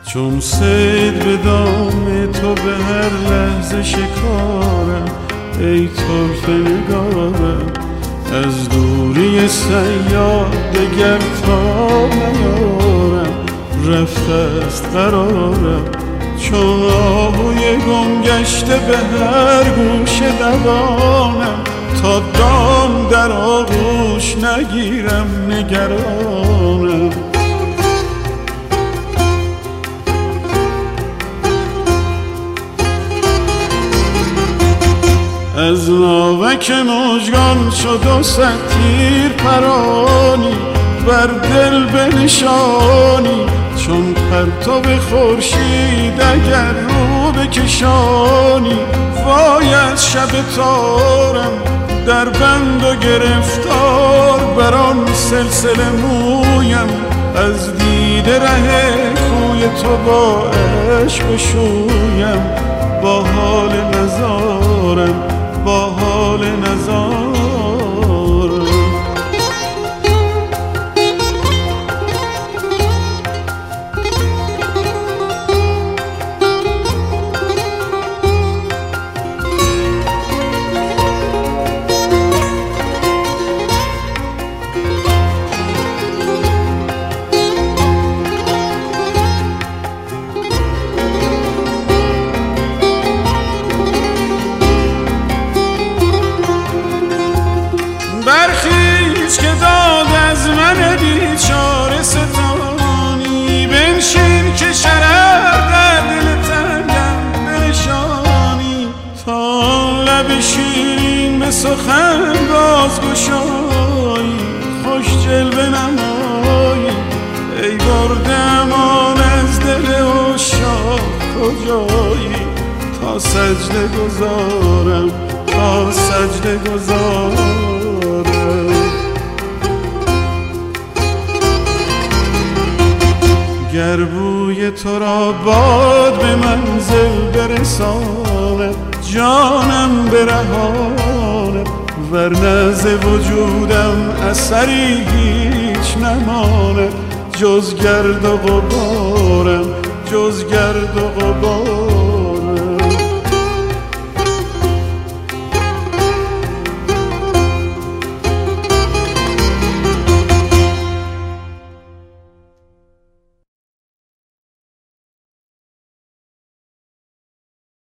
چون صید به دام تو به هر لحظه شکارم، ای طرفه نگارم از دوری صیاد دگر تا نیارم، رفته است قرارم چون آهوی گم گشته به هر گوشه دوانم، تا دام در آغوش نگیرم نگرانم. از ناوک مژگان شد و صد تیر پرانی، بر دل بنشانی چون پرتو خورشید اگر رو بکشانی. وای از شب تارم در بند و گرفتار، بر آن سلسله مویم از دیده ره کوی تو با عشق بشویم. با حال نزارم با حال نزارم. برخیز که داد از من بیچاره ستانی، بنشین که شرر در دل تنگم بنشانی. تا لب شیرین به سخن بازگشایی، خوش جلوه نمایی ای برده امان از دل عشاق کجایی. تا سجده گذارم تا سجده گذارم. گر بوی تو را باد به منزل برساند، جانم برهاند ورنه ز وجودم اثری هیچ نماند. جز گرد و غبارم جز گرد و غبارم.